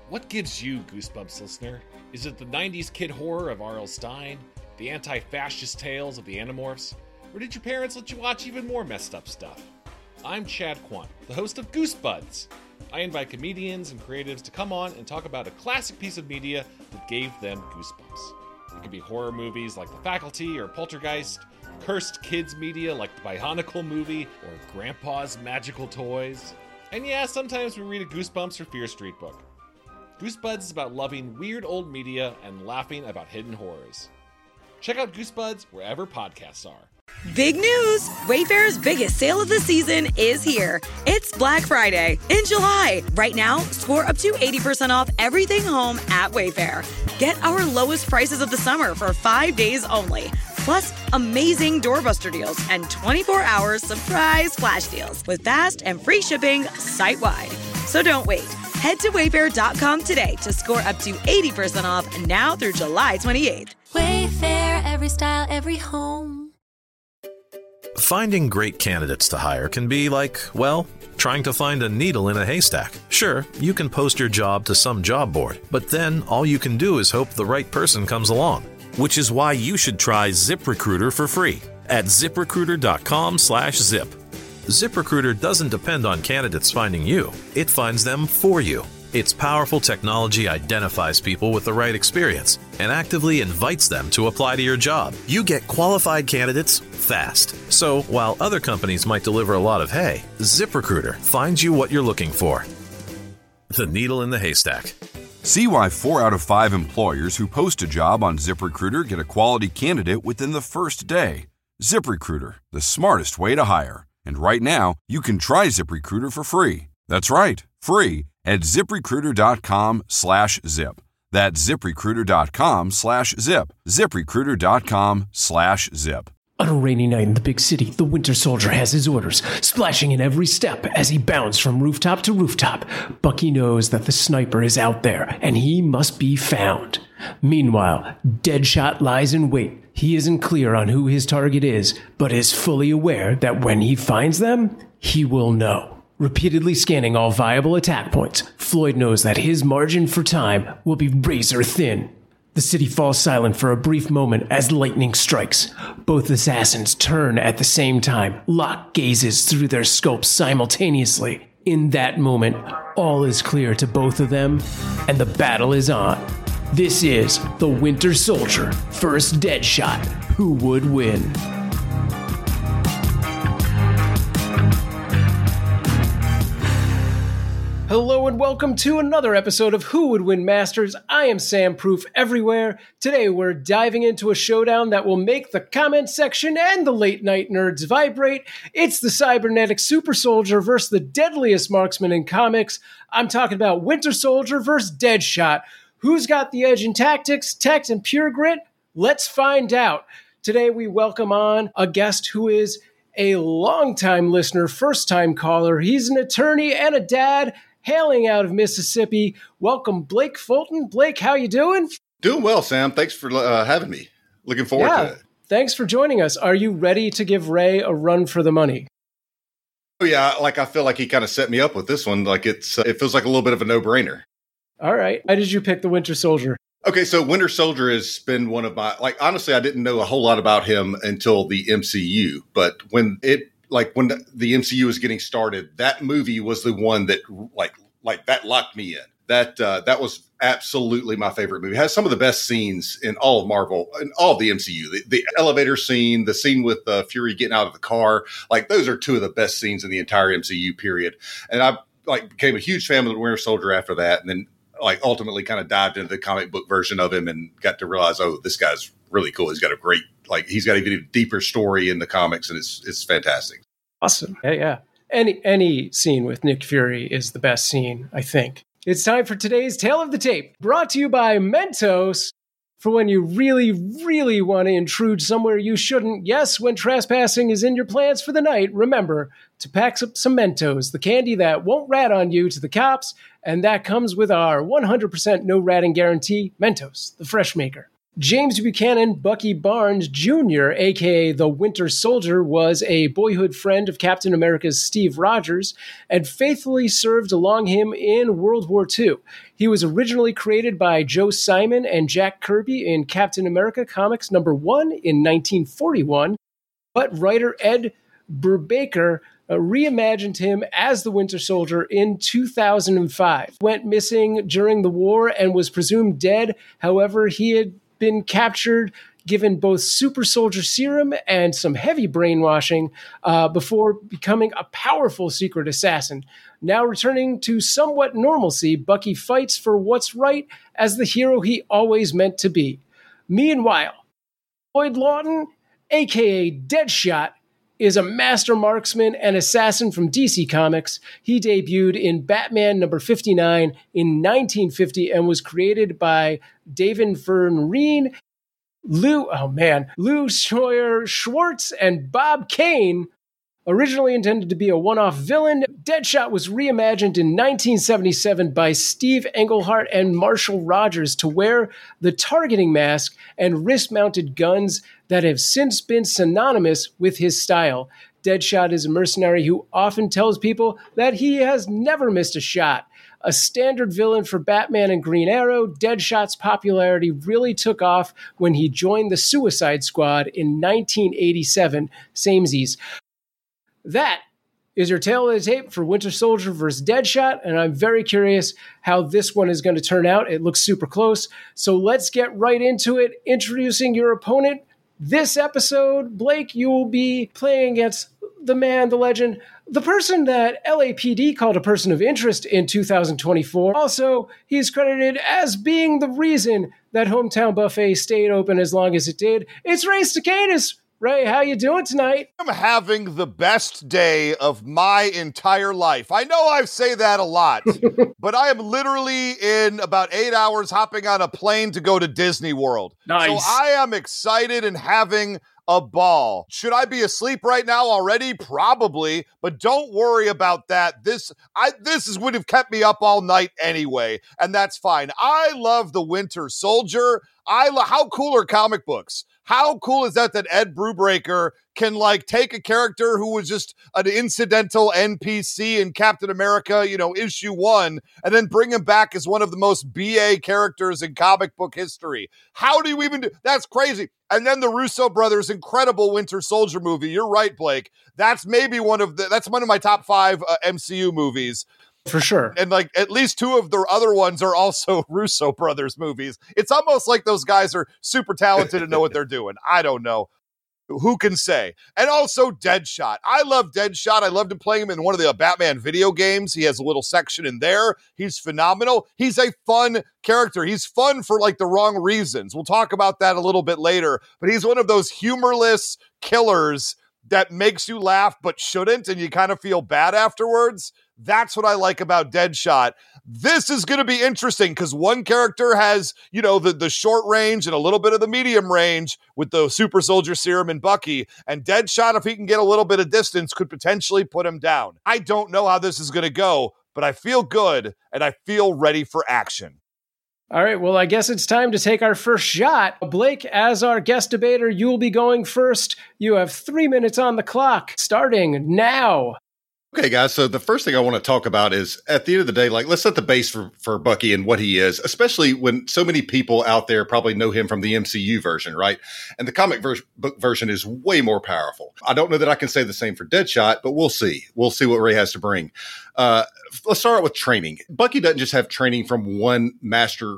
What gives you goosebumps, listener? Is it the 90s kid horror of R.L. Stine? The anti-fascist tales of the Animorphs? Or did your parents let you watch even more messed up stuff? I'm Chad Kwan, the host of Goosebuds. I invite comedians and creatives to come on and talk about a classic piece of media that gave them goosebumps. It could be horror movies like The Faculty or Poltergeist, cursed kids media like the Bionicle movie or Grandpa's Magical Toys. And yeah, sometimes we read a Goosebumps or Fear Street book. Goosebuds is about loving weird old media and laughing about hidden horrors. Check out Goosebuds wherever podcasts are. Big news! Wayfair's biggest sale of the season is here. It's Black Friday in July. Right now, score up to 80% off everything home at Wayfair. Get our lowest prices of the summer for 5 days only. Plus, amazing doorbuster deals and 24-hour surprise flash deals with fast and free shipping site-wide. So don't wait. Head to Wayfair.com today to score up to 80% off now through July 28th. Wayfair, every style, every home. Finding great candidates to hire can be like, well, trying to find a needle in a haystack. Sure, you can post your job to some job board, but then all you can do is hope the right person comes along. Which is why you should try ZipRecruiter for free at ZipRecruiter.com/zip. ZipRecruiter doesn't depend on candidates finding you. It finds them for you. Its powerful technology identifies people with the right experience and actively invites them to apply to your job. You get qualified candidates fast. So while other companies might deliver a lot of hay, ZipRecruiter finds you what you're looking for. The needle in the haystack. See why 4 out of 5 employers who post a job on ZipRecruiter get a quality candidate within the first day. ZipRecruiter, the smartest way to hire. And right now, you can try ZipRecruiter for free. That's right, free at ZipRecruiter.com/zip. That's ZipRecruiter.com/zip. ZipRecruiter.com/zip. On a rainy night in the big city, the Winter Soldier has his orders, splashing in every step as he bounds from rooftop to rooftop. Bucky knows that the sniper is out there, and he must be found. Meanwhile, Deadshot lies in wait. He isn't clear on who his target is, but is fully aware that when he finds them, he will know. Repeatedly scanning all viable attack points, Floyd knows that his margin for time will be razor thin. The city falls silent for a brief moment as lightning strikes. Both assassins turn at the same time, lock gazes through their scopes simultaneously. In that moment, all is clear to both of them, and the battle is on. This is the Winter Soldier, first Deadshot. Who would win? Hello and welcome to another episode of Who Would Win Masters. I am Sam Proof everywhere. Today we're diving into a showdown that will make the comment section and the late night nerds vibrate. It's the cybernetic super soldier versus the deadliest marksman in comics. I'm talking about Winter Soldier versus Deadshot. Who's got the edge in tactics, tech, and pure grit? Let's find out. Today we welcome on a guest who is a longtime listener, first-time caller. He's an attorney and a dad, hailing out of Mississippi. Welcome, Blake Fulton. Blake, how you doing? Doing well, Sam. Thanks for having me. Looking forward to it. Thanks for joining us. Are you ready to give Ray a run for the money? Oh, yeah. I feel like he kind of set me up with this one. Like it feels like a little bit of a no-brainer. All right. Why did you pick the Winter Soldier? Okay, so Winter Soldier has been one of my, honestly, I didn't know a whole lot about him until the MCU. But when the MCU was getting started, that movie was the one that that locked me in. That was absolutely my favorite movie. It has some of the best scenes in all of Marvel and all of the MCU. The elevator scene, the scene with Fury getting out of the car, those are two of the best scenes in the entire MCU period. And I became a huge fan of the Winter Soldier after that, and then ultimately kind of dived into the comic book version of him and got to realize, oh, this guy's really cool. He's got a great he's got even a deeper story in the comics, and it's fantastic. Awesome. Yeah. Any scene with Nick Fury is the best scene, I think. It's time for today's Tale of the Tape, brought to you by Mentos. For when you really, really want to intrude somewhere you shouldn't. Yes, when trespassing is in your plans for the night, remember to pack up some Mentos, the candy that won't rat on you to the cops, and that comes with our 100% no ratting guarantee, Mentos, the fresh maker. James Buchanan Bucky Barnes Jr., a.k.a. the Winter Soldier, was a boyhood friend of Captain America's Steve Rogers and faithfully served along him in World War II. He was originally created by Joe Simon and Jack Kirby in Captain America Comics #1 in 1941, but writer Ed Brubaker reimagined him as the Winter Soldier in 2005. Went missing during the war and was presumed dead. However, he had been captured, given both super soldier serum and some heavy brainwashing before becoming a powerful secret assassin. Now returning to somewhat normalcy, Bucky fights for what's right as the hero he always meant to be. Meanwhile, Lloyd Lawton, a.k.a. Deadshot, is a master marksman and assassin from DC Comics. He debuted in Batman #59 in 1950 and was created by David Vereen, Lou Scheuer Schwartz, and Bob Kane. Originally intended to be a one-off villain, Deadshot was reimagined in 1977 by Steve Englehart and Marshall Rogers to wear the targeting mask and wrist-mounted guns that have since been synonymous with his style. Deadshot is a mercenary who often tells people that he has never missed a shot. A standard villain for Batman and Green Arrow, Deadshot's popularity really took off when he joined the Suicide Squad in 1987. Samesies. That is your tail of the tape for Winter Soldier vs. Deadshot, and I'm very curious how this one is going to turn out. It looks super close, so let's get right into it. Introducing your opponent. This episode, Blake, you will be playing against the man, the legend, the person that LAPD called a person of interest in 2024. Also, he's credited as being the reason that Hometown Buffet stayed open as long as it did. It's Ray Stacatus. Ray, how you doing tonight? I'm having the best day of my entire life. I know I say that a lot, but I am literally in about 8 hours hopping on a plane to go to Disney World. Nice. So I am excited and having a ball. Should I be asleep right now already? Probably, but don't worry about that. This would have kept me up all night anyway, and that's fine. I love the Winter Soldier. How cool are comic books? How cool is that Ed Brubaker can take a character who was just an incidental NPC in Captain America, issue 1, and then bring him back as one of the most BA characters in comic book history? How do you even do? That's crazy. And then the Russo brothers' incredible Winter Soldier movie. You're right, Blake. That's one of my top 5 MCU movies. For sure. And at least 2 of the other ones are also Russo brothers movies. It's almost like those guys are super talented and know what they're doing. I don't know. Who can say? And also Deadshot. I love Deadshot. I loved him playing him in one of the Batman video games. He has a little section in there. He's phenomenal. He's a fun character. He's fun for the wrong reasons. We'll talk about that a little bit later. But he's one of those humorless killers that makes you laugh but shouldn't, and you kind of feel bad afterwards. That's what I like about Deadshot. This is going to be interesting because one character has, the short range and a little bit of the medium range with the super soldier serum and Bucky. And Deadshot, if he can get a little bit of distance, could potentially put him down. I don't know how this is going to go, but I feel good and I feel ready for action. All right, well, I guess it's time to take our first shot. Blake, as our guest debater, you will be going first. You have 3 minutes on the clock, starting now. Okay, guys, so the first thing I want to talk about is, at the end of the day, let's set the base for Bucky and what he is, especially when so many people out there probably know him from the MCU version, right? And the comic book version is way more powerful. I don't know that I can say the same for Deadshot, but we'll see. We'll see what Ray has to bring. Let's start with training. Bucky doesn't just have training from one masterful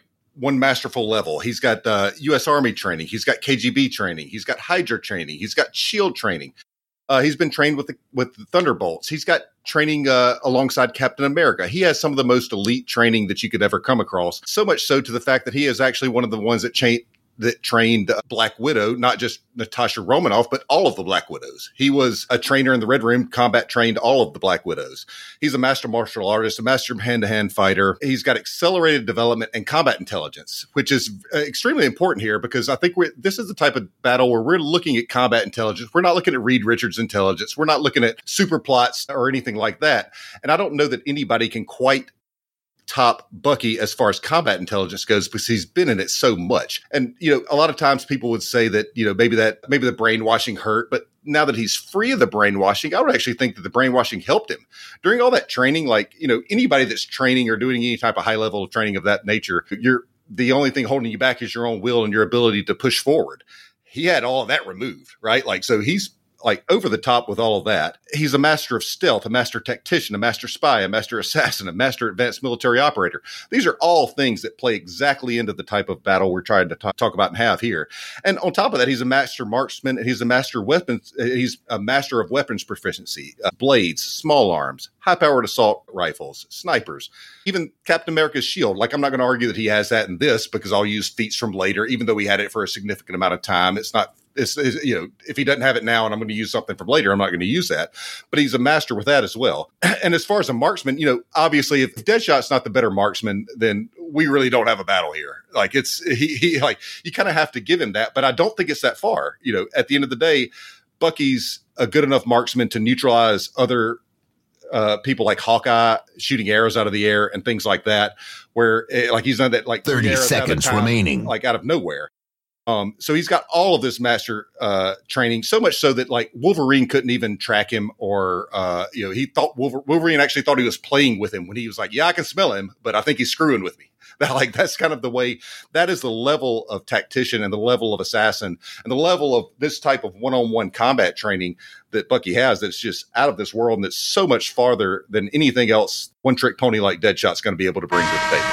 level. He's got U.S. Army training. He's got KGB training. He's got Hydra training. He's got SHIELD training. He's been trained with the Thunderbolts. He's got training alongside Captain America. He has some of the most elite training that you could ever come across. So much so to the fact that he is actually one of the ones that trained Black Widow, not just Natasha Romanoff, but all of the Black Widows. He was a trainer in the Red Room, combat trained all of the Black Widows. He's a master martial artist, a master hand-to-hand fighter. He's got accelerated development and combat intelligence, which is extremely important here because I think this is the type of battle where we're looking at combat intelligence. We're not looking at Reed Richards' intelligence. We're not looking at super plots or anything like that. And I don't know that anybody can quite top Bucky as far as combat intelligence goes because he's been in it so much. And, a lot of times people would say that, maybe the brainwashing hurt, but now that he's free of the brainwashing, I would actually think that the brainwashing helped him. During all that training, anybody that's training or doing any type of high level of training of that nature, the only thing holding you back is your own will and your ability to push forward. He had all of that removed, right? So he's over the top with all of that. He's a master of stealth, a master tactician, a master spy, a master assassin, a master advanced military operator. These are all things that play exactly into the type of battle we're trying to talk about and have here. And on top of that, he's a master marksman and he's a master weapons. He's a master of weapons proficiency, blades, small arms, high-powered assault rifles, snipers, even Captain America's shield. I'm not going to argue that he has that in this because I'll use feats from later, even though we had it for a significant amount of time. It's if he doesn't have it now and I'm going to use something from later, I'm not going to use that. But he's a master with that as well. And as far as a marksman, obviously if Deadshot's not the better marksman, then we really don't have a battle here. You kind of have to give him that, but I don't think it's that far. At the end of the day, Bucky's a good enough marksman to neutralize other people like Hawkeye shooting arrows out of the air and things like that, where he's done that 30 seconds remaining, out of nowhere. So he's got all of this master training, so much so that Wolverine couldn't even track him, or he thought Wolverine actually thought he was playing with him when he was like, "Yeah, I can smell him, but I think he's screwing with me." That's kind of the way. That is the level of tactician and the level of assassin and the level of this type of one-on-one combat training that Bucky has. That's just out of this world, and that's so much farther than anything else one-trick pony like Deadshot's going to be able to bring to the table.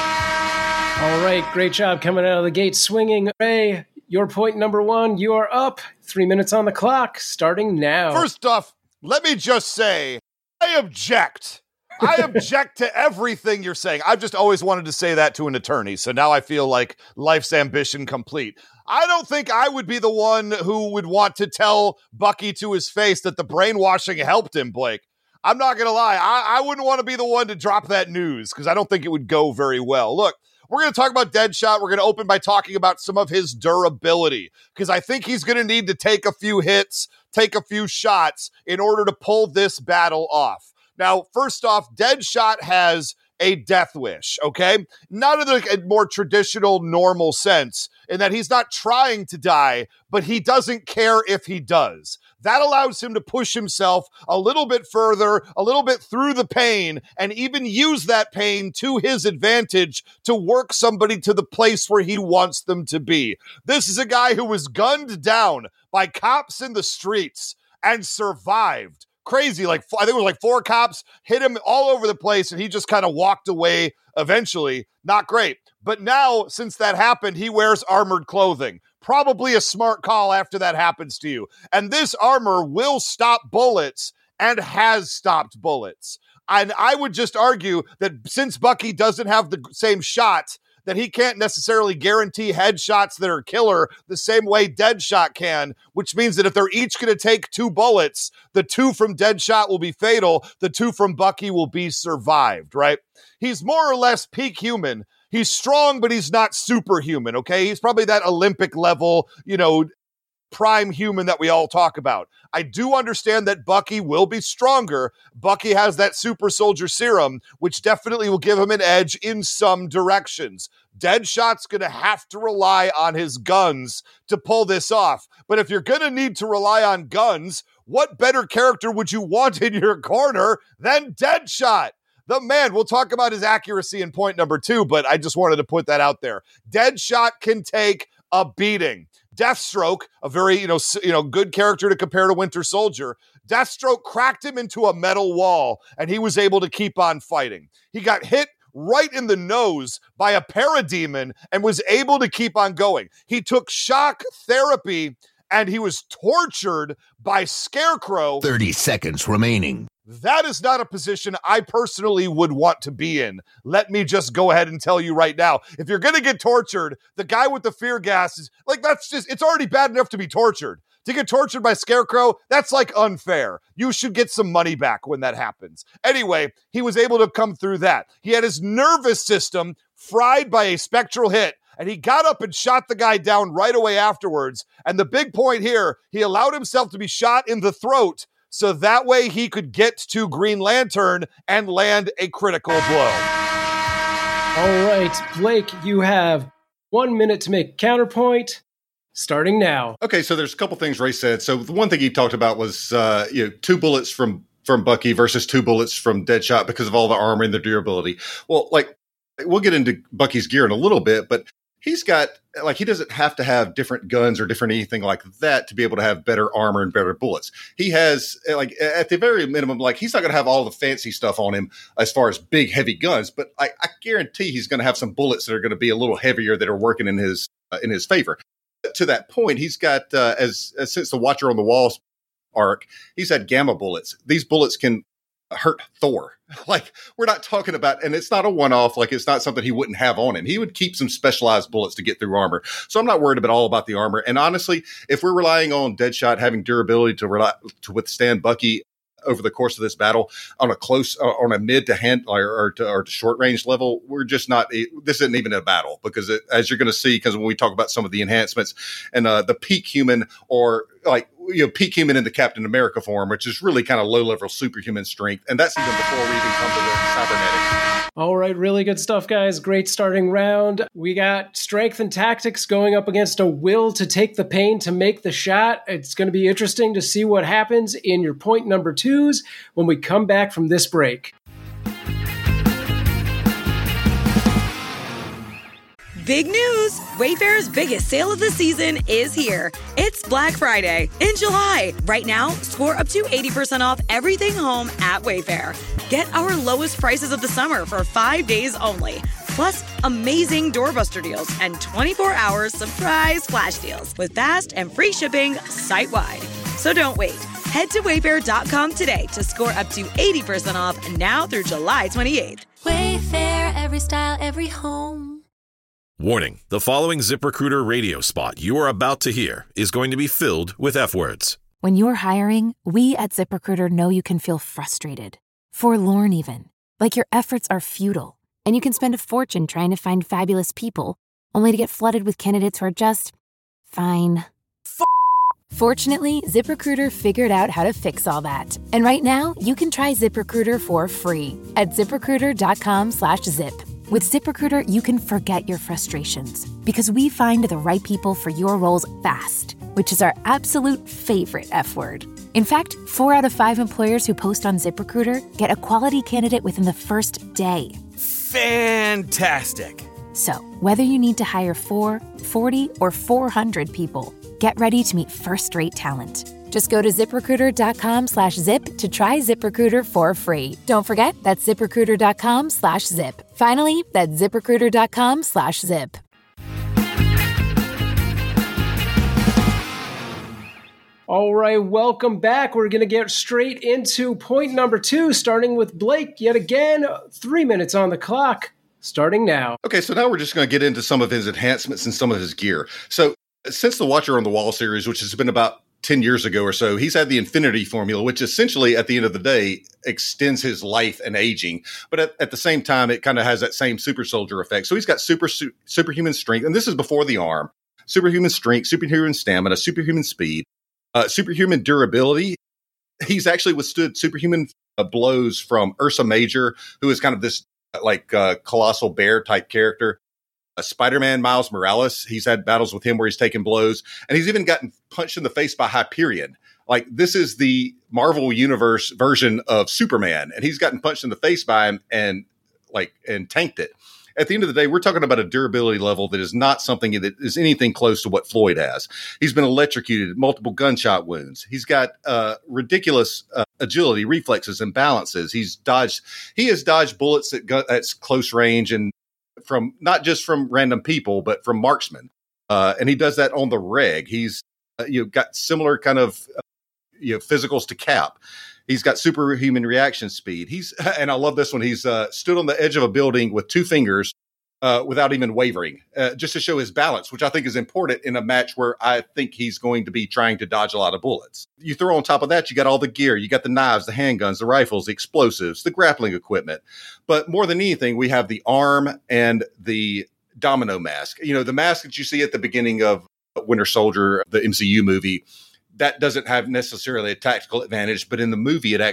All right, great job coming out of the gate swinging. Ray, your point number 1, you are up. 3 minutes on the clock, starting now. First off, let me just say, I object. I object to everything you're saying. I've just always wanted to say that to an attorney, so now I feel like life's ambition complete. I don't think I would be the one who would want to tell Bucky to his face that the brainwashing helped him, Blake. I'm not going to lie. I wouldn't want to be the one to drop that news because I don't think it would go very well. Look, we're going to talk about Deadshot. We're going to open by talking about some of his durability because I think he's going to need to take a few hits, take a few shots in order to pull this battle off. Now, first off, Deadshot has a death wish, okay? Not in the more traditional, normal sense, in that he's not trying to die, but he doesn't care if he does. That allows him to push himself a little bit further, a little bit through the pain, and even use that pain to his advantage to work somebody to the place where he wants them to be. This is a guy who was gunned down by cops in the streets and survived. Crazy, I think it was 4 cops hit him all over the place, and he just kind of walked away eventually. Not great. But now, since that happened, he wears armored clothing. Probably a smart call after that happens to you. And this armor will stop bullets and has stopped bullets. And I would just argue that since Bucky doesn't have the same shot, that he can't necessarily guarantee headshots that are killer the same way Deadshot can, which means that if they're each going to take 2 bullets, the 2 from Deadshot will be fatal, the 2 from Bucky will be survived, right? He's more or less peak human. He's strong, but he's not superhuman, okay? He's probably that Olympic level, prime human that we all talk about. I do understand that Bucky will be stronger. Bucky has that super soldier serum, which definitely will give him an edge in some directions. Deadshot's going to have to rely on his guns to pull this off. But if you're going to need to rely on guns, what better character would you want in your corner than Deadshot? The man, we'll talk about his accuracy in point number 2, but I just wanted to put that out there. Deadshot can take a beating. Deathstroke, a very, good character to compare to Winter Soldier. Deathstroke cracked him into a metal wall, and he was able to keep on fighting. He got hit right in the nose by a parademon and was able to keep on going. He took shock therapy, and he was tortured by Scarecrow. 30 seconds remaining. That is not a position I personally would want to be in. Let me just go ahead and tell you right now. If you're going to get tortured, the guy with the fear gas is it's already bad enough to be tortured. To get tortured by Scarecrow, that's unfair. You should get some money back when that happens. Anyway, he was able to come through that. He had his nervous system fried by a spectral hit, and he got up and shot the guy down right away afterwards. And the big point here, he allowed himself to be shot in the throat so that way he could get to Green Lantern and land a critical blow. All right, Blake, you have 1 minute to make counterpoint. Starting now. Okay, so there's a couple things Ray said. So the one thing he talked about was 2 bullets from Bucky versus 2 bullets from Deadshot because of all the armor and the durability. Well, like, we'll get into Bucky's gear in a little bit, but he's got, like, he doesn't have to have different guns or different anything like that to be able to have better armor and better bullets. He has, like, at the very minimum, like, he's not going to have all the fancy stuff on him as far as big, heavy guns, but I guarantee he's going to have some bullets that are going to be a little heavier that are working in his favor. To that point, he's got, as since the Watcher on the Wall arc, he's had gamma bullets. These bullets can hurt Thor. Like, we're not talking about, and it's not a one-off, like, it's not something he wouldn't have on him. He would keep some specialized bullets to get through armor. So I'm not worried about the armor. And honestly, if we're relying on Deadshot having durability to withstand Bucky over the course of this battle on a mid to hand or to short range level, we're just not, this isn't even a battle, because as you're going to see, because when we talk about some of the enhancements and the peak human, or like, peak human in the Captain America form, which is really kind of low level superhuman strength. And that's even before we even come to the cybernetics. All right, really good stuff, guys. Great starting round. We got strength and tactics going up against a will to take the pain to make the shot. It's going to be interesting to see what happens in your point number 2s when we come back from this break. Big news! Wayfair's biggest sale of the season is here. It's Black Friday in July. Right now, score up to 80% off everything home at Wayfair. Get our lowest prices of the summer for 5 days only. Plus, amazing doorbuster deals and 24-hour surprise flash deals with fast and free shipping site-wide. So don't wait. Head to wayfair.com today to score up to 80% off now through July 28th. Wayfair, every style, every home. Warning, the following ZipRecruiter radio spot you are about to hear is going to be filled with F-words. When you're hiring, we at ZipRecruiter know you can feel frustrated, forlorn even, like your efforts are futile, and you can spend a fortune trying to find fabulous people, only to get flooded with candidates who are just fine. Fortunately, ZipRecruiter figured out how to fix all that. And right now, you can try ZipRecruiter for free at ZipRecruiter.com/zip. With ZipRecruiter, you can forget your frustrations because we find the right people for your roles fast, which is our absolute favorite F word. In fact, 4 out of 5 employers who post on ZipRecruiter get a quality candidate within the first day. Fantastic. So, whether you need to hire 4, 40, or 400 people, get ready to meet first-rate talent. Just go to ZipRecruiter.com/zip to try ZipRecruiter for free. Don't forget, that's ZipRecruiter.com/zip. Finally, that's ZipRecruiter.com/zip. All right, welcome back. We're going to get straight into point number 2, starting with Blake. Yet again, 3 minutes on the clock, starting now. Okay, so now we're just going to get into some of his enhancements and some of his gear. So since the Watcher on the Wall series, which has been about 10 years ago or so, he's had the Infinity Formula, which essentially at the end of the day extends his life and aging. But at the same time, it kind of has that same super soldier effect. So he's got superhuman strength, and this is before the arm, superhuman strength, superhuman stamina, superhuman speed, superhuman durability. He's actually withstood superhuman blows from Ursa Major, who is kind of this colossal bear type character. Spider-Man Miles Morales, he's had battles with him where he's taken blows, and he's even gotten punched in the face by Hyperion. Like, this is the Marvel Universe version of Superman, and he's gotten punched in the face by him and tanked it. At the end of the day, we're talking about a durability level that is not something that is anything close to what Floyd has. He's been electrocuted, multiple gunshot wounds. He's got ridiculous agility, reflexes, and balances. He has dodged bullets at close range and from not just from random people, but from marksmen. And he does that on the reg. He's got similar kind of physicals to Cap. He's got superhuman reaction speed. And I love this one. He's stood on the edge of a building with 2 fingers without even wavering, just to show his balance, which I think is important in a match where I think he's going to be trying to dodge a lot of bullets. You throw on top of that, you got all the gear. You got the knives, the handguns, the rifles, the explosives, the grappling equipment. But more than anything, we have the arm and the domino mask. The mask that you see at the beginning of Winter Soldier, the MCU movie, that doesn't have necessarily a tactical advantage, but in the movie, it actually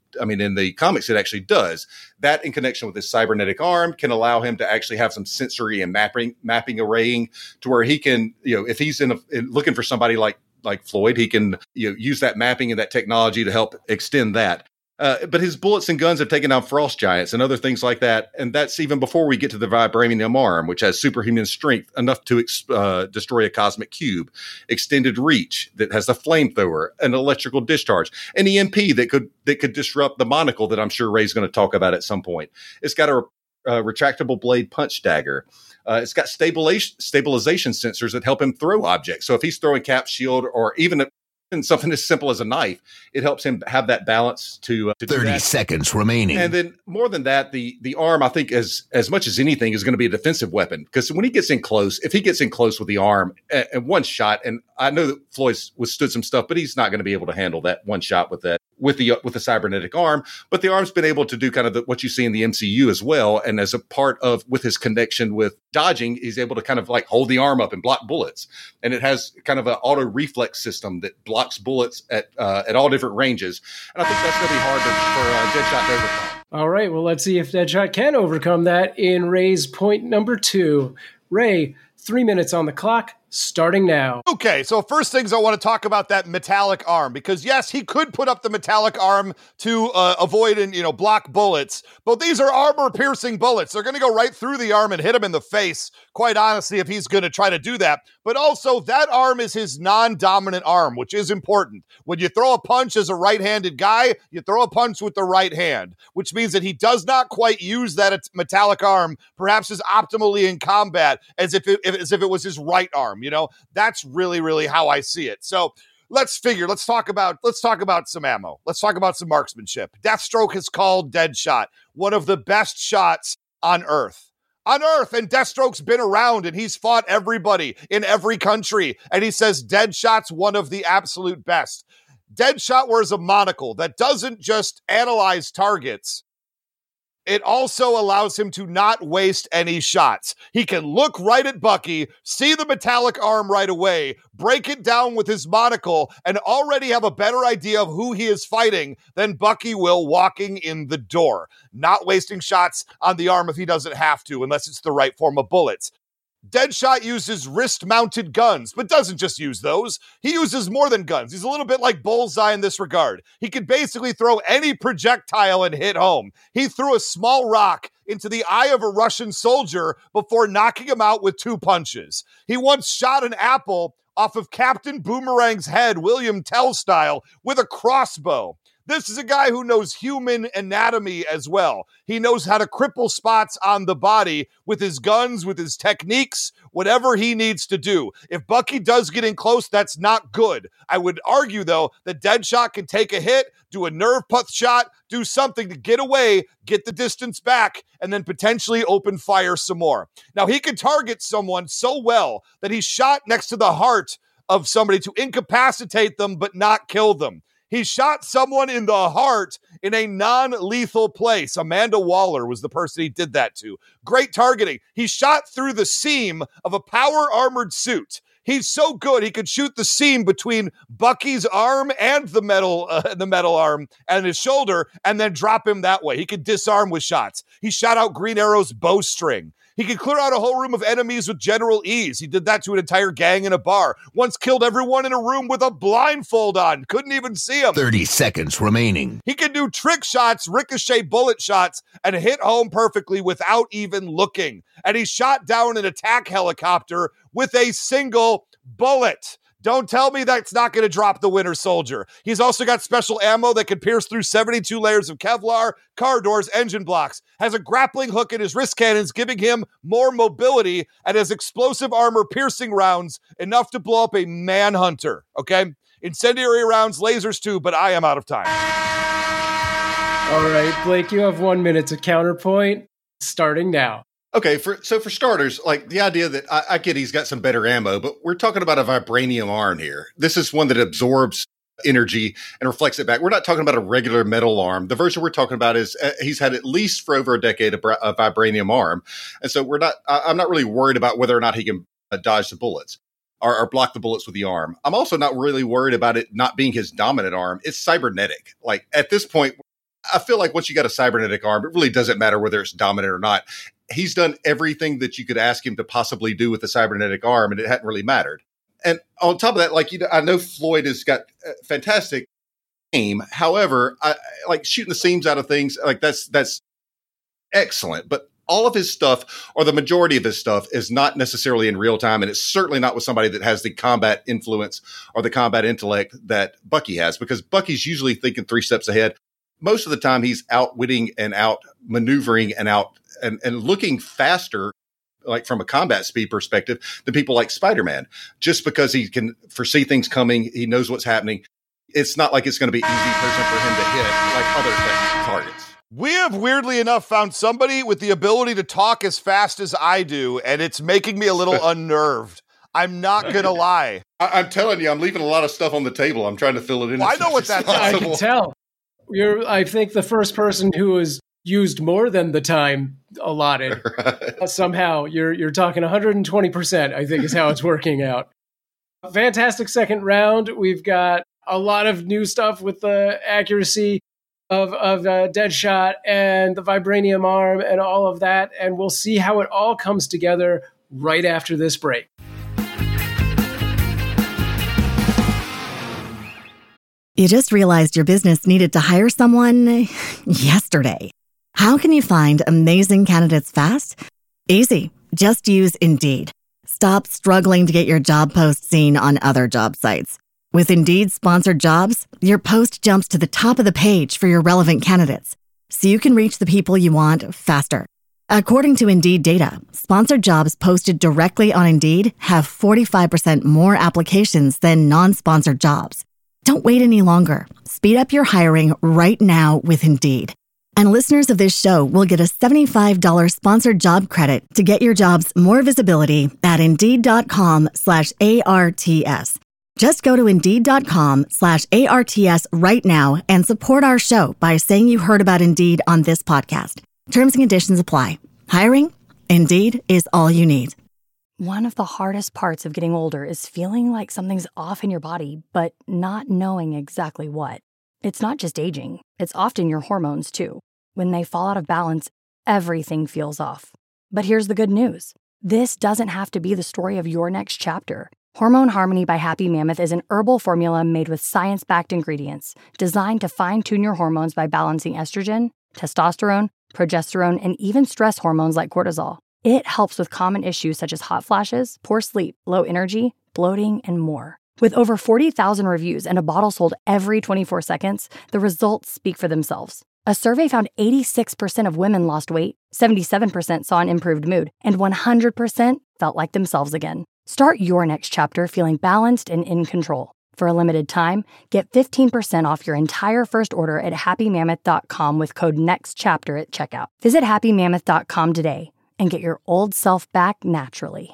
in the comics, it actually does. That in connection with his cybernetic arm can allow him to actually have some sensory and mapping arraying to where he can, if he's looking for somebody like Floyd, he can use that mapping and that technology to help extend that. But his bullets and guns have taken down frost giants and other things like that. And that's even before we get to the vibranium arm, which has superhuman strength enough to destroy a cosmic cube, extended reach that has a flamethrower, an electrical discharge, an EMP that could disrupt the monocle that I'm sure Ray's going to talk about at some point. It's got a retractable blade punch dagger. It's got stabilization sensors that help him throw objects. So if he's throwing cap shield or even something as simple as a knife, it helps him have that balance to 30 seconds remaining. And then more than that, the arm, I think, as much as anything, is going to be a defensive weapon, because when he gets in close, if he gets in close with the arm and one shot, and I know that Floyd withstood some stuff, but he's not going to be able to handle that one shot with the cybernetic arm. But the arm's been able to do kind of what you see in the MCU as well. And as a part of, with his connection with dodging, he's able to kind of like hold the arm up and block bullets. And it has kind of an auto reflex system that blocks bullets at all different ranges. And I think that's going to be hard for Deadshot to overcome. All right, well, let's see if Deadshot can overcome that in Ray's point number 2. Ray, 3 minutes on the clock, starting now. Okay, so first things I want to talk about that metallic arm, because yes, he could put up the metallic arm to avoid and block bullets, but these are armor-piercing bullets. They're going to go right through the arm and hit him in the face, quite honestly, if he's going to try to do that. But also, that arm is his non-dominant arm, which is important. When you throw a punch as a right-handed guy, you throw a punch with the right hand, which means that he does not quite use that metallic arm, perhaps as optimally in combat as if it was his right arm. That's really, really how I see it. So let's talk about some ammo. Let's talk about some marksmanship. Deathstroke has called Deadshot one of the best shots on Earth. And Deathstroke's been around and he's fought everybody in every country. And he says Deadshot's one of the absolute best. Deadshot wears a monocle that doesn't just analyze targets. It also allows him to not waste any shots. He can look right at Bucky, see the metallic arm right away, break it down with his monocle, and already have a better idea of who he is fighting than Bucky will walking in the door. Not wasting shots on the arm if he doesn't have to, unless it's the right form of bullets. Deadshot uses wrist-mounted guns, but doesn't just use those. He uses more than guns. He's a little bit like Bullseye in this regard. He can basically throw any projectile and hit home. He threw a small rock into the eye of a Russian soldier before knocking him out with 2 punches. He once shot an apple off of Captain Boomerang's head, William Tell style, with a crossbow. This is a guy who knows human anatomy as well. He knows how to cripple spots on the body with his guns, with his techniques, whatever he needs to do. If Bucky does get in close, that's not good. I would argue, though, that Deadshot can take a hit, do a nerve puth shot, do something to get away, get the distance back, and then potentially open fire some more. Now, he can target someone so well that he shot next to the heart of somebody to incapacitate them but not kill them. He shot someone in the heart in a non-lethal place. Amanda Waller was the person he did that to. Great targeting. He shot through the seam of a power-armored suit. He's so good, he could shoot the seam between Bucky's arm and the metal arm and his shoulder and then drop him that way. He could disarm with shots. He shot out Green Arrow's bowstring. He could clear out a whole room of enemies with general ease. He did that to an entire gang in a bar. Once killed everyone in a room with a blindfold on. Couldn't even see him. 30 seconds remaining. He can do trick shots, ricochet bullet shots, and hit home perfectly without even looking. And he shot down an attack helicopter with a single bullet. Don't tell me that's not going to drop the Winter Soldier. He's also got special ammo that can pierce through 72 layers of Kevlar, car doors, engine blocks, has a grappling hook in his wrist cannons, giving him more mobility, and has explosive armor piercing rounds, enough to blow up a manhunter, okay? Incendiary rounds, lasers too, but I am out of time. All right, Blake, you have 1 minute to counterpoint, starting now. Okay, for starters, like the idea that I get he's got some better ammo, but we're talking about a vibranium arm here. This is one that absorbs energy and reflects it back. We're not talking about a regular metal arm. The version we're talking about is he's had at least for over a decade a vibranium arm. And so I'm not really worried about whether or not he can dodge the bullets or block the bullets with the arm. I'm also not really worried about it not being his dominant arm. It's cybernetic. Like at this point, I feel like once you got a cybernetic arm, it really doesn't matter whether it's dominant or not. He's done everything that you could ask him to possibly do with a cybernetic arm, and it hadn't really mattered. And on top of that, like, I know Floyd has got fantastic aim. However, I like shooting the seams out of things. Like that's excellent. But all of his stuff, or the majority of his stuff, is not necessarily in real time. And it's certainly not with somebody that has the combat influence or the combat intellect that Bucky has, because Bucky's usually thinking 3 steps ahead. Most of the time he's outwitting and out maneuvering and out and looking faster, like from a combat speed perspective, than people like Spider-Man, just because he can foresee things coming. He knows what's happening. It's not like it's going to be easy person for him to hit like other targets. We have weirdly enough found somebody with the ability to talk as fast as I do, and it's making me a little unnerved. I'm not going to lie. I'm telling you, I'm leaving a lot of stuff on the table. I'm trying to fill it in. Well, I know what that's. I can tell. You're, I think, the first person who has used more than the time allotted. Right. Somehow, you're talking 120%, I think is how it's working out. Fantastic second round. We've got a lot of new stuff with the accuracy of Deadshot and the vibranium arm and all of that. And we'll see how it all comes together right after this break. You just realized your business needed to hire someone yesterday. How can you find amazing candidates fast? Easy. Just use Indeed. Stop struggling to get your job post seen on other job sites. With Indeed sponsored jobs, your post jumps to the top of the page for your relevant candidates, so you can reach the people you want faster. According to Indeed data, sponsored jobs posted directly on Indeed have 45% more applications than non-sponsored jobs. Don't wait any longer. Speed up your hiring right now with Indeed. And listeners of this show will get a $75 sponsored job credit to get your jobs more visibility at Indeed.com/ARTS. Just go to Indeed.com/ARTS right now and support our show by saying you heard about Indeed on this podcast. Terms and conditions apply. Hiring? Indeed is all you need. One of the hardest parts of getting older is feeling like something's off in your body, but not knowing exactly what. It's not just aging. It's often your hormones, too. When they fall out of balance, everything feels off. But here's the good news. This doesn't have to be the story of your next chapter. Hormone Harmony by Happy Mammoth is an herbal formula made with science-backed ingredients designed to fine-tune your hormones by balancing estrogen, testosterone, progesterone, and even stress hormones like cortisol. It helps with common issues such as hot flashes, poor sleep, low energy, bloating, and more. With over 40,000 reviews and a bottle sold every 24 seconds, the results speak for themselves. A survey found 86% of women lost weight, 77% saw an improved mood, and 100% felt like themselves again. Start your next chapter feeling balanced and in control. For a limited time, get 15% off your entire first order at happymammoth.com with code NEXTCHAPTER at checkout. Visit happymammoth.com today and get your old self back naturally.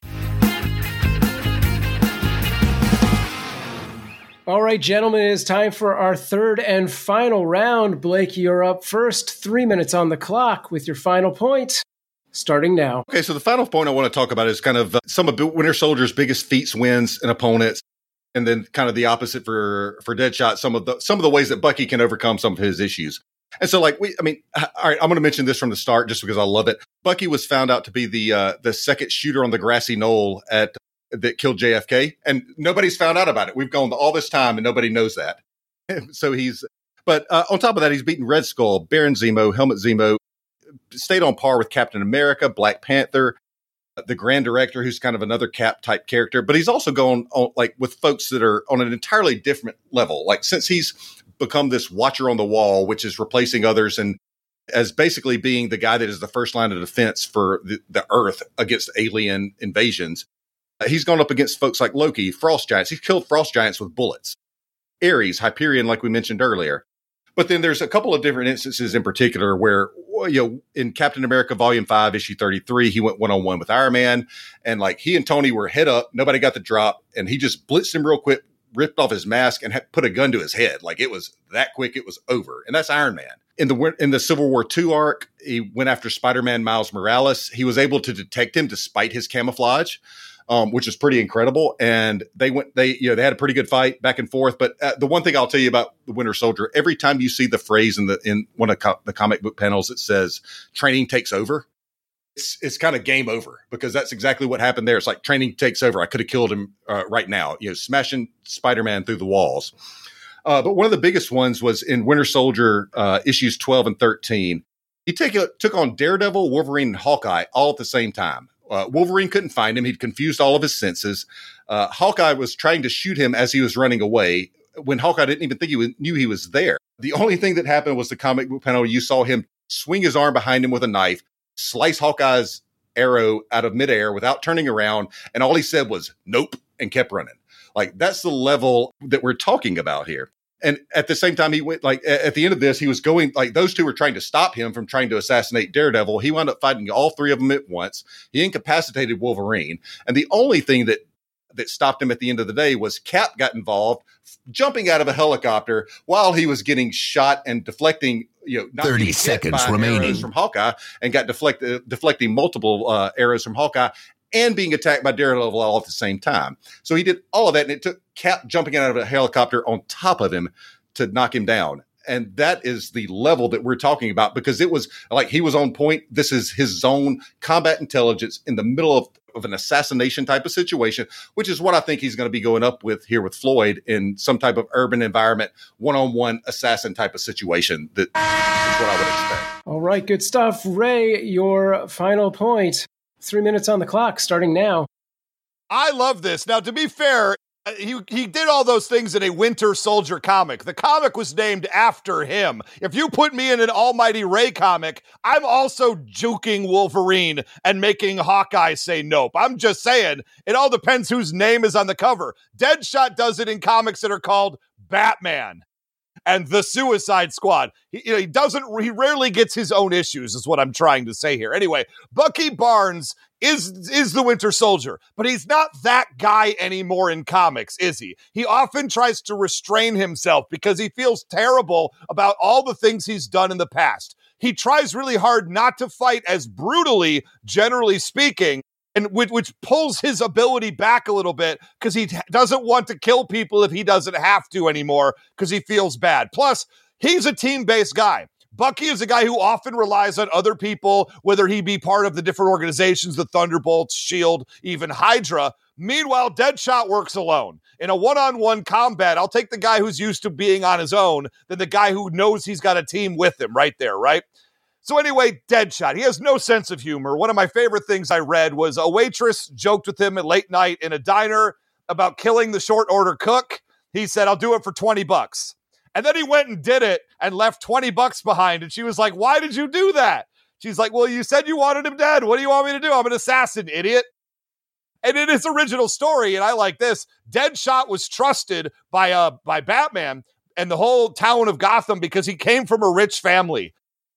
All right, gentlemen, it is time for our third and final round. Blake, you're up first. 3 minutes on the clock with your final point. Starting now. Okay, so the final point I want to talk about is kind of some of Winter Soldier's biggest feats, wins, and opponents, and then kind of the opposite for Deadshot. Some of the ways that Bucky can overcome some of his issues. And so, all right, I'm going to mention this from the start just because I love it. Bucky was found out to be the second shooter on the grassy knoll that killed JFK, and nobody's found out about it. We've gone all this time, and nobody knows that. So but on top of that, he's beaten Red Skull, Baron Zemo, Helmut Zemo, stayed on par with Captain America, Black Panther, the Grand Director, who's kind of another Cap type character. But he's also gone on like with folks that are on an entirely different level. Like since he's become this watcher on the wall, which is replacing others and as basically being the guy that is the first line of defense for the Earth against alien invasions. He's gone up against folks like Loki, Frost Giants. He's killed Frost Giants with bullets. Ares, Hyperion, like we mentioned earlier. But then there's a couple of different instances in particular where, in Captain America Volume 5, Issue 33, he went one-on-one with Iron Man. And like he and Tony were head up. Nobody got the drop. And he just blitzed him real quick, ripped off his mask and put a gun to his head. Like, it was that quick, it was over. And that's Iron Man. In the Civil War II arc, he went after Spider-Man Miles Morales. He was able to detect him despite his camouflage, which is pretty incredible. And they had a pretty good fight back and forth. But the one thing I'll tell you about the Winter Soldier, every time you see the phrase in one of the comic book panels that says training takes over, it's kind of game over, because that's exactly what happened there. It's like training takes over. I could have killed him right now, smashing Spider-Man through the walls. But one of the biggest ones was in Winter Soldier issues 12 and 13. He took on Daredevil, Wolverine, and Hawkeye all at the same time. Wolverine couldn't find him. He'd confused all of his senses. Hawkeye was trying to shoot him as he was running away, when Hawkeye didn't even think knew he was there. The only thing that happened was the comic book panel. You saw him swing his arm behind him with a knife, slice Hawkeye's arrow out of midair without turning around, and all he said was nope and kept running. Like, that's the level that we're talking about here. And at the same time, he went, like, at the end of this, he was going, like, those two were trying to stop him from trying to assassinate Daredevil. He wound up fighting all three of them at once. He incapacitated Wolverine. And the only thing that stopped him at the end of the day was Cap got involved, jumping out of a helicopter while he was getting shot and deflecting, not 30 seconds remaining arrows from Hawkeye, and got deflecting multiple arrows from Hawkeye, and being attacked by Daredevil all at the same time. So he did all of that, and it took Cap jumping out of a helicopter on top of him to knock him down. And that is the level that we're talking about, because it was like he was on point. This is his zone, combat intelligence in the middle of an assassination type of situation, which is what I think he's going to be going up with here with Floyd, in some type of urban environment, one-on-one assassin type of situation. That is what I would expect. All right, good stuff. Ray, your final point. 3 minutes on the clock, starting now. I love this. Now, to be fair, he did all those things in a Winter Soldier comic. The comic was named after him. If you put me in an Almighty Ray comic, I'm also juking Wolverine and making Hawkeye say nope. I'm just saying, it all depends whose name is on the cover. Deadshot does it in comics that are called Batman and the Suicide Squad. He rarely gets his own issues, is what I'm trying to say here. Anyway, Bucky Barnes is the Winter Soldier, but he's not that guy anymore in comics, is he? He often tries to restrain himself because he feels terrible about all the things he's done in the past. He tries really hard not to fight as brutally, generally speaking, and which pulls his ability back a little bit, because he doesn't want to kill people if he doesn't have to anymore, because he feels bad. Plus, he's a team-based guy. Bucky is a guy who often relies on other people, whether he be part of the different organizations, the Thunderbolts, S.H.I.E.L.D., even Hydra. Meanwhile, Deadshot works alone. In a one-on-one combat, I'll take the guy who's used to being on his own than the guy who knows he's got a team with him right there, right? So anyway, Deadshot, he has no sense of humor. One of my favorite things I read was a waitress joked with him at late night in a diner about killing the short order cook. He said, I'll do it for $20. And then he went and did it and left $20 behind. And she was like, why did you do that? She's like, well, you said you wanted him dead. What do you want me to do? I'm an assassin, idiot. And in his original story, and I like this, Deadshot was trusted by Batman and the whole town of Gotham because he came from a rich family.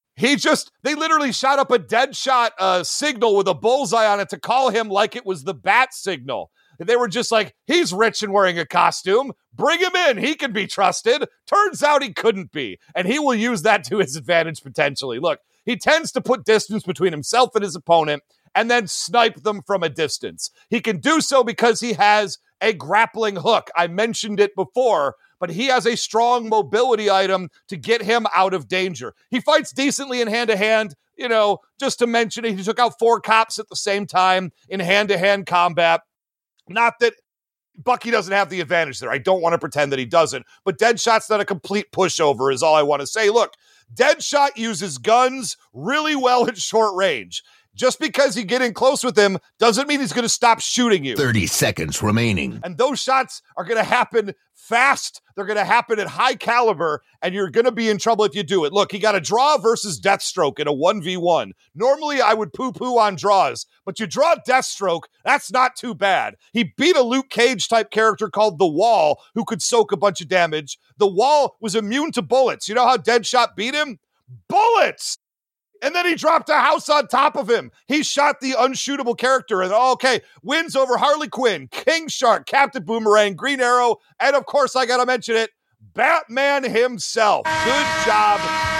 They literally shot up a Deadshot signal with a bullseye on it to call him like it was the bat signal. They were just like, he's rich and wearing a costume. Bring him in. He can be trusted. Turns out he couldn't be. And he will use that to his advantage potentially. Look, he tends to put distance between himself and his opponent and then snipe them from a distance. He can do so because he has a grappling hook. I mentioned it before, but he has a strong mobility item to get him out of danger. He fights decently in hand-to-hand. Just to mention it, he took out 4 cops at the same time in hand-to-hand combat. Not that Bucky doesn't have the advantage there. I don't want to pretend that he doesn't. But Deadshot's not a complete pushover is all I want to say. Look, Deadshot uses guns really well at short range. Just because you get in close with him doesn't mean he's going to stop shooting you. 30 seconds remaining. And those shots are going to happen fast. They're going to happen at high caliber, and you're going to be in trouble if you do it. Look, he got a draw versus Deathstroke in a 1v1. Normally, I would poo-poo on draws, but you draw Deathstroke, that's not too bad. He beat a Luke Cage-type character called The Wall, who could soak a bunch of damage. The Wall was immune to bullets. You know how Deadshot beat him? Bullets! And then he dropped a house on top of him. He shot the unshootable character. And okay, wins over Harley Quinn, King Shark, Captain Boomerang, Green Arrow, and of course, I got to mention it, Batman himself. Good job,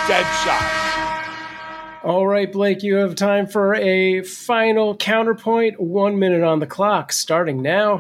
Deadshot. All right, Blake, you have time for a final counterpoint. 1 minute on the clock, starting now.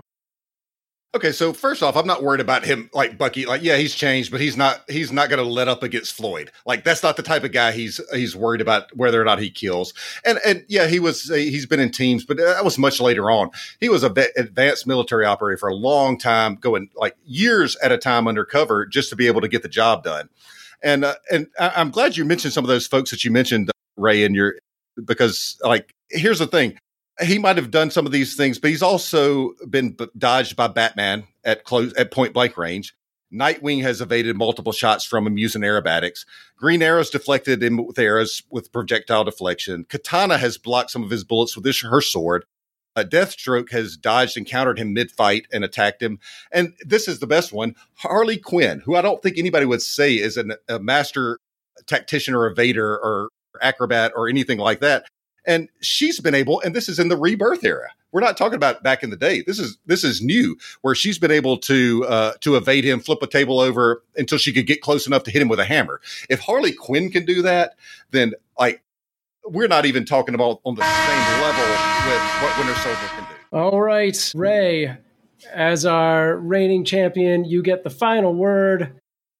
Okay, so first off, I'm not worried about him like Bucky. Like, yeah, he's changed, but he's not going to let up against Floyd. Like, that's not the type of guy he's worried about whether or not he kills. And yeah, he's been in teams, but that was much later on. He was an advanced military operator for a long time, going like years at a time undercover just to be able to get the job done. And I'm glad you mentioned some of those folks that you mentioned, Ray, because like, here's the thing. He might have done some of these things, but he's also been dodged by Batman at point blank range. Nightwing has evaded multiple shots from him using aerobatics. Green Arrow's deflected him with arrows with projectile deflection. Katana has blocked some of his bullets with her sword. Deathstroke has dodged and countered him mid-fight and attacked him. And this is the best one, Harley Quinn, who I don't think anybody would say is a master tactician or evader or acrobat or anything like that. And she's been able, and this is in the Rebirth era. We're not talking about back in the day. This is new, where she's been able to evade him, flip a table over until she could get close enough to hit him with a hammer. If Harley Quinn can do that, then like we're not even talking about on the same level with what Winter Soldier can do. All right, Ray, as our reigning champion, you get the final word.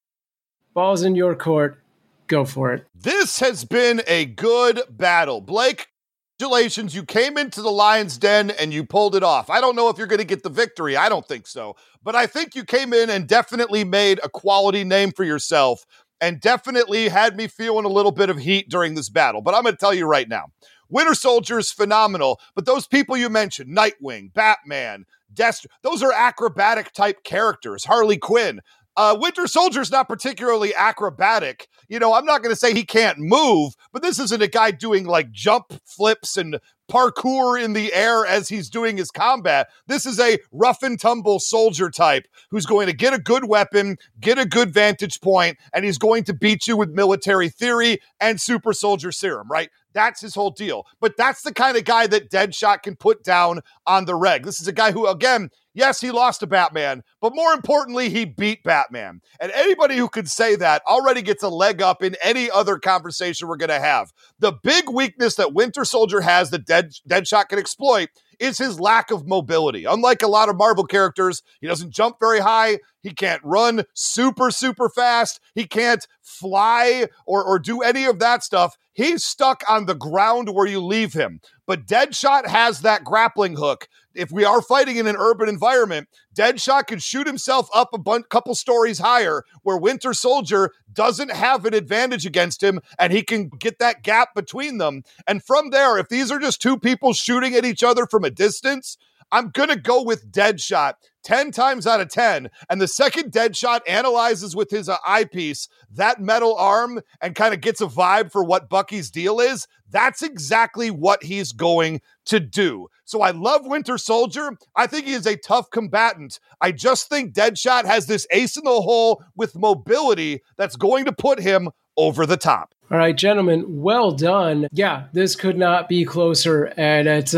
Ball's in your court. Go for it. This has been a good battle. Blake, congratulations. You came into the Lion's Den and you pulled it off. I don't know if you're going to get the victory. I don't think so. But I think you came in and definitely made a quality name for yourself and definitely had me feeling a little bit of heat during this battle. But I'm going to tell you right now, Winter Soldier is phenomenal. But those people you mentioned, Nightwing, Batman, Destro, those are acrobatic type characters. Harley Quinn. Winter Soldier's not particularly acrobatic. You know, I'm not going to say he can't move, but this isn't a guy doing like jump flips and parkour in the air as he's doing his combat. This is a rough and tumble soldier type who's going to get a good weapon, get a good vantage point, and he's going to beat you with military theory and super soldier serum, right? That's his whole deal. But that's the kind of guy that Deadshot can put down on the reg. This is a guy who, again, yes, he lost to Batman, but more importantly, he beat Batman. And anybody who could say that already gets a leg up in any other conversation we're going to have. The big weakness that Winter Soldier has that Deadshot can exploit is his lack of mobility. Unlike a lot of Marvel characters, he doesn't jump very high. He can't run super, super fast. He can't fly or do any of that stuff. He's stuck on the ground where you leave him. But Deadshot has that grappling hook. If we are fighting in an urban environment, Deadshot can shoot himself up a couple stories higher where Winter Soldier doesn't have an advantage against him, and he can get that gap between them. And from there, if these are just two people shooting at each other from a distance, I'm going to go with Deadshot 10 times out of 10. And the second Deadshot analyzes with his eyepiece that metal arm and kind of gets a vibe for what Bucky's deal is, that's exactly what he's going to do. So I love Winter Soldier. I think he is a tough combatant. I just think Deadshot has this ace in the hole with mobility that's going to put him over the top. All right, gentlemen, well done. Yeah, this could not be closer, and it's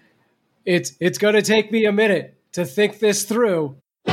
going to take me a minute to think this through.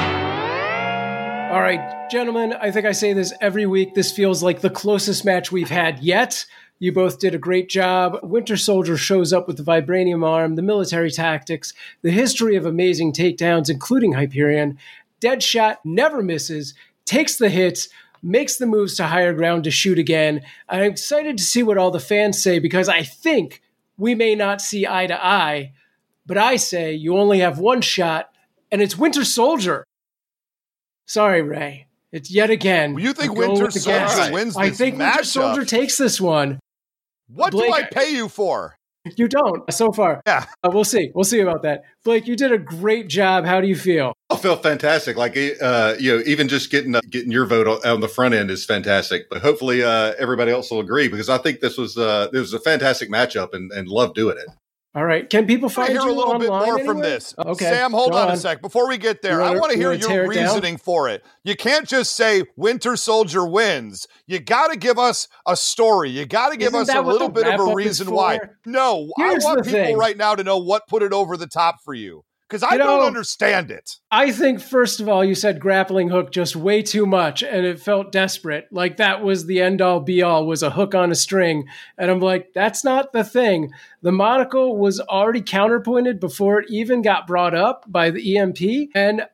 All right, gentlemen, I think I say this every week. This feels like the closest match we've had yet. You both did a great job. Winter Soldier shows up with the vibranium arm, the military tactics, the history of amazing takedowns, including Hyperion. Deadshot never misses, takes the hits, makes the moves to higher ground to shoot again. I'm excited to see what all the fans say because I think we may not see eye to eye, but I say you only have one shot, and it's Winter Soldier. Sorry, Ray. It's yet again. You think Winter Soldier wins this I think Winter Soldier takes this one. What Blake, do I pay you for? You don't, so far. Yeah. We'll see. We'll see about that. Blake, you did a great job. How do you feel? I feel fantastic. Like, even just getting your vote on the front end is fantastic. But hopefully everybody else will agree because I think this was a fantastic matchup and love doing it. All right. Can people I find hear you a little bit online more from anywhere? this. Okay. Sam, hold go on a sec. Before we get there, I want to hear your reasoning for it. You can't just say Winter Soldier wins. You got to give us a story. You got to give us a little bit of a reason why. No, I want people right now to know what put it over the top for you. Because I don't understand it. I think, first of all, you said grappling hook just way too much, and it felt desperate. Like that was the end-all, be-all, was a hook on a string. And I'm like, that's not the thing. The monocle was already counterpointed before it even got brought up by the EMP. And,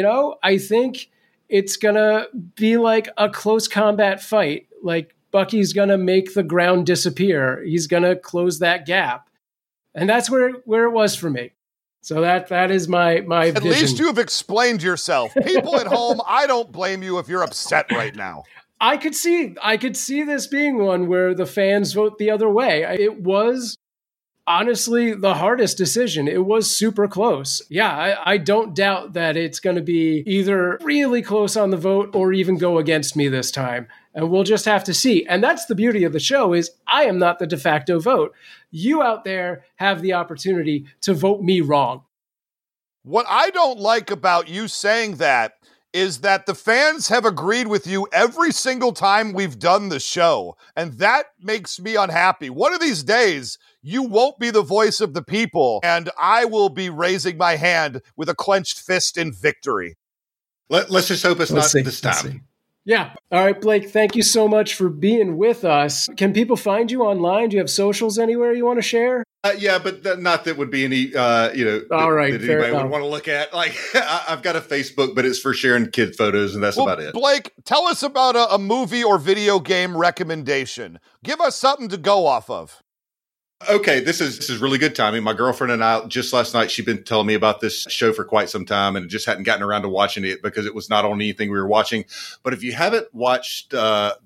I think it's going to be like a close combat fight. Like Bucky's going to make the ground disappear. He's going to close that gap. And that's where it was for me. So that is my At vision. least you've explained yourself. People at home, I don't blame you if you're upset right now. I could see this being one where the fans vote the other way. It was honestly the hardest decision. It was super close. Yeah, I don't doubt that it's going to be either really close on the vote or even go against me this time. And we'll just have to see. And that's the beauty of the show is I am not the de facto vote. You out there have the opportunity to vote me wrong. What I don't like about you saying that is that the fans have agreed with you every single time we've done the show. And that makes me unhappy. One of these days, you won't be the voice of the people, and I will be raising my hand with a clenched fist in victory. Let's just hope it's not this time. Yeah. All right, Blake, thank you so much for being with us. Can people find you online? Do you have socials anywhere you want to share? Yeah, but not that would be any, all right, that anybody would want to look at. Like, I've got a Facebook, but it's for sharing kid photos, and that's about it. Blake, tell us about a movie or video game recommendation. Give us something to go off of. Okay, this is really good timing. My girlfriend and I, just last night, she'd been telling me about this show for quite some time and just hadn't gotten around to watching it because it was not on anything we were watching. But if you haven't watched the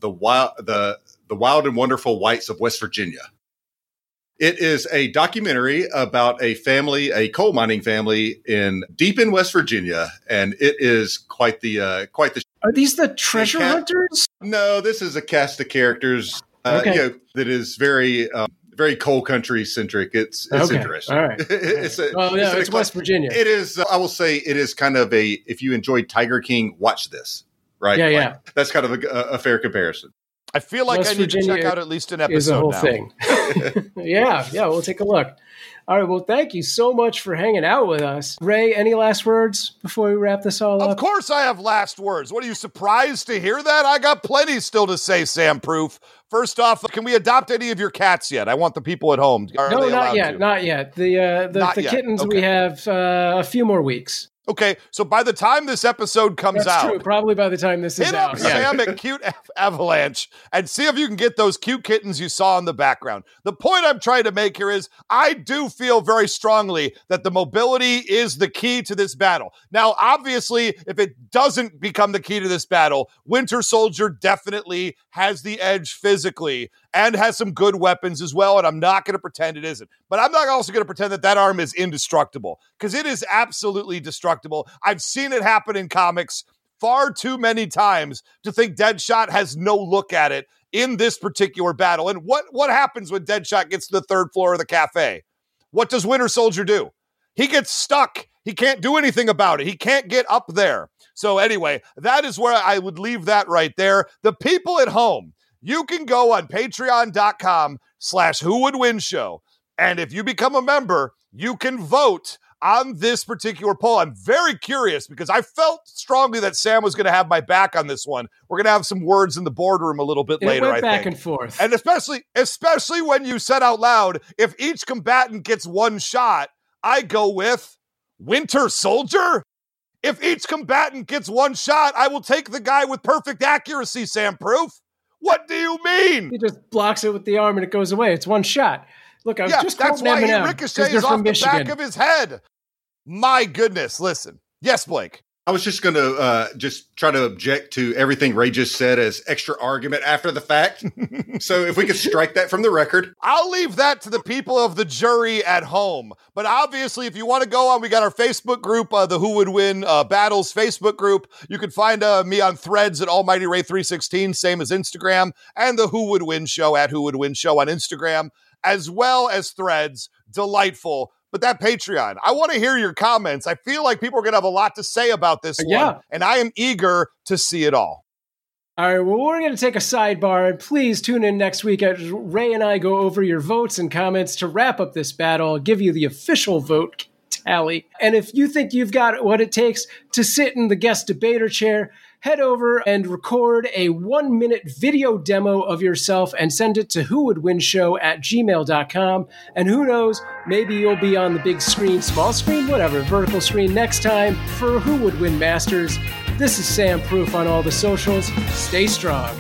Wild and Wonderful Whites of West Virginia, it is a documentary about a family, a coal mining family deep in West Virginia, and it is quite the. Are these the treasure hunters? No, this is a cast of characters that is very coal country centric. It's interesting. All right. It's West Virginia. It is. I will say it is kind of if you enjoyed Tiger King, watch this. Right. Yeah, yeah. That's kind of a fair comparison. I feel like West I need Virginia to check out at least an episode is a whole now. thing. Yeah, we'll take a look. All right, well, thank you so much for hanging out with us. Ray, any last words before we wrap this all up? Of course I have last words. What, are you surprised to hear that? I got plenty still to say, Sam Proof. First off, can we adopt any of your cats yet? I want the people at home. No, not yet. Not yet. The kittens, we have a few more weeks. Okay, so by the time this episode comes out, true. Probably by the time this is hit out. up Sam at Cute Avalanche and see if you can get those cute kittens you saw in the background. The point I'm trying to make here is I do feel very strongly that the mobility is the key to this battle. Now, obviously, if it doesn't become the key to this battle, Winter Soldier definitely has the edge physically and has some good weapons as well, and I'm not going to pretend it isn't. But I'm not also going to pretend that arm is indestructible, because it is absolutely destructible. I've seen it happen in comics far too many times to think Deadshot has no look at it in this particular battle. And what happens when Deadshot gets to the third floor of the cafe? What does Winter Soldier do? He gets stuck. He can't do anything about it. He can't get up there. So anyway, that is where I would leave that right there. The people at home, you can go on patreon.com/whowouldwinshow. And if you become a member, you can vote on this particular poll. I'm very curious because I felt strongly that Sam was going to have my back on this one. We're going to have some words in the boardroom a little bit later, I think. Back and forth. And especially when you said out loud, if each combatant gets one shot, I go with Winter Soldier. If each combatant gets one shot, I will take the guy with perfect accuracy, Sam Proof. What do you mean? He just blocks it with the arm and it goes away. It's one shot. Look, I was just that's quoting why Eminem, he ricochets off the back of his head. My goodness, listen. Yes, Blake. I was just going to just try to object to everything Ray just said as extra argument after the fact. So if we could strike that from the record. I'll leave that to the people of the jury at home. But obviously, if you want to go on, we got our Facebook group, the Who Would Win Battles Facebook group. You can find me on Threads at Almighty Ray 316, same as Instagram, and the Who Would Win Show at Who Would Win Show on Instagram. as well as Threads. Delightful. But that Patreon, I want to hear your comments. I feel like people are going to have a lot to say about this one, and I am eager to see it all. All right, well, we're going to take a sidebar, and please tune in next week as Ray and I go over your votes and comments to wrap up this battle. I'll give you the official vote tally. And if you think you've got what it takes to sit in the guest debater chair, head over and record a 1-minute video demo of yourself and send it to whowouldwinshow@gmail.com. And who knows, maybe you'll be on the big screen, small screen, whatever, vertical screen next time for Who Would Win Masters. This is Sam Proof on all the socials. Stay strong.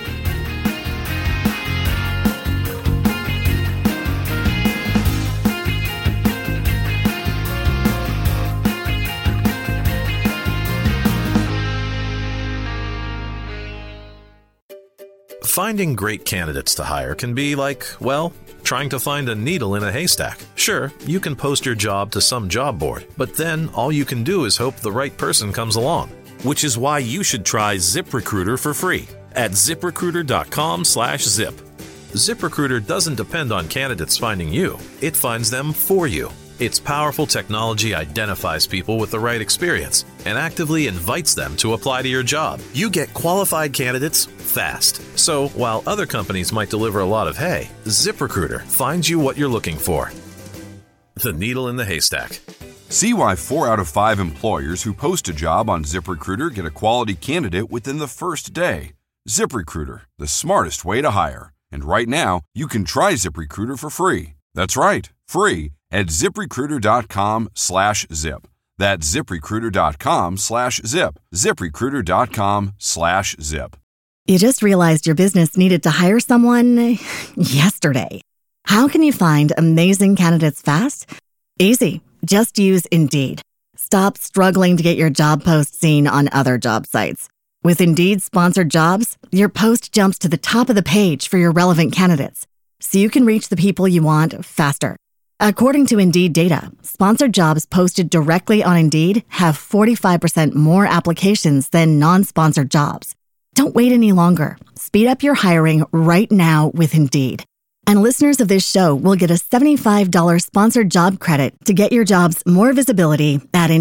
Finding great candidates to hire can be like, well, trying to find a needle in a haystack. Sure, you can post your job to some job board, but then all you can do is hope the right person comes along. Which is why you should try ZipRecruiter for free at ZipRecruiter.com/zip. ZipRecruiter doesn't depend on candidates finding you. It finds them for you. Its powerful technology identifies people with the right experience and actively invites them to apply to your job. You get qualified candidates fast. So while other companies might deliver a lot of hay, ZipRecruiter finds you what you're looking for. The needle in the haystack. See why 4 out of 5 employers who post a job on ZipRecruiter get a quality candidate within the first day. ZipRecruiter, the smartest way to hire. And right now, you can try ZipRecruiter for free. That's right, free at ZipRecruiter.com/zip. That's ZipRecruiter.com/zip. ZipRecruiter.com/zip. You just realized your business needed to hire someone yesterday. How can you find amazing candidates fast? Easy. Just use Indeed. Stop struggling to get your job post seen on other job sites. With Indeed sponsored jobs, your post jumps to the top of the page for your relevant candidates, so you can reach the people you want faster. According to Indeed data, sponsored jobs posted directly on Indeed have 45% more applications than non-sponsored jobs. Don't wait any longer. Speed up your hiring right now with Indeed. And listeners of this show will get a $75 sponsored job credit to get your jobs more visibility at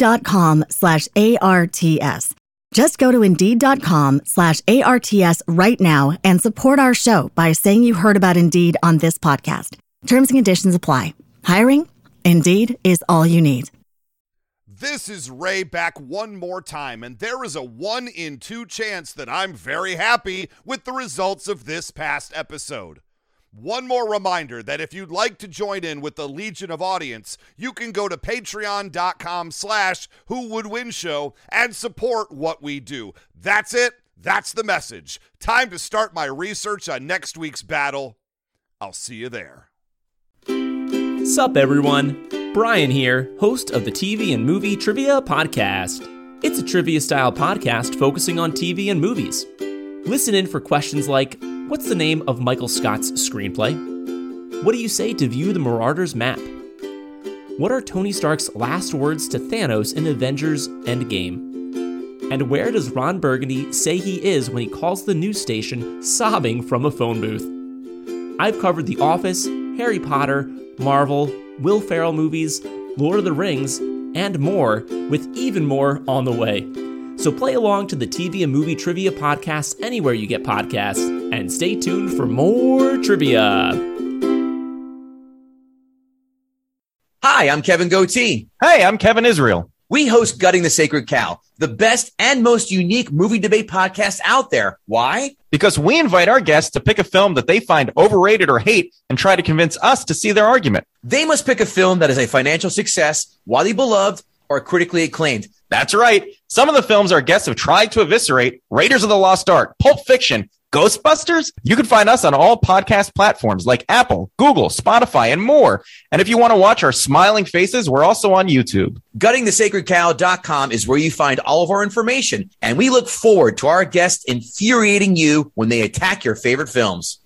Indeed.com/ARTS. Just go to Indeed.com/ARTS right now and support our show by saying you heard about Indeed on this podcast. Terms and conditions apply. Hiring? Indeed is all you need. This is Ray back one more time, and there is a 1 in 2 chance that I'm very happy with the results of this past episode. One more reminder that if you'd like to join in with the Legion of Audience, you can go to patreon.com/whowouldwinshow and support what we do. That's it. That's the message. Time to start my research on next week's battle. I'll see you there. Sup, everyone? Brian here, host of the TV and Movie Trivia Podcast. It's a trivia-style podcast focusing on TV and movies. Listen in for questions like, what's the name of Michael Scott's screenplay? What do you say to view the Marauders map? What are Tony Stark's last words to Thanos in Avengers Endgame? And where does Ron Burgundy say he is when he calls the news station sobbing from a phone booth? I've covered The Office, Harry Potter, Marvel, Will Ferrell movies, Lord of the Rings, and more, with even more on the way. So play along to the TV and Movie Trivia Podcast anywhere you get podcasts, and stay tuned for more trivia. Hi, I'm Kevin Goatee. Hey, I'm Kevin Israel. We host Gutting the Sacred Cow, the best and most unique movie debate podcast out there. Why? Because we invite our guests to pick a film that they find overrated or hate and try to convince us to see their argument. They must pick a film that is a financial success, widely beloved, or critically acclaimed. That's right. Some of the films our guests have tried to eviscerate: Raiders of the Lost Ark, Pulp Fiction, Ghostbusters. You can find us on all podcast platforms like Apple, Google, Spotify, and more. And if you want to watch our smiling faces, we're also on YouTube. GuttingTheSacredCow.com is where you find all of our information, and we look forward to our guests infuriating you when they attack your favorite films.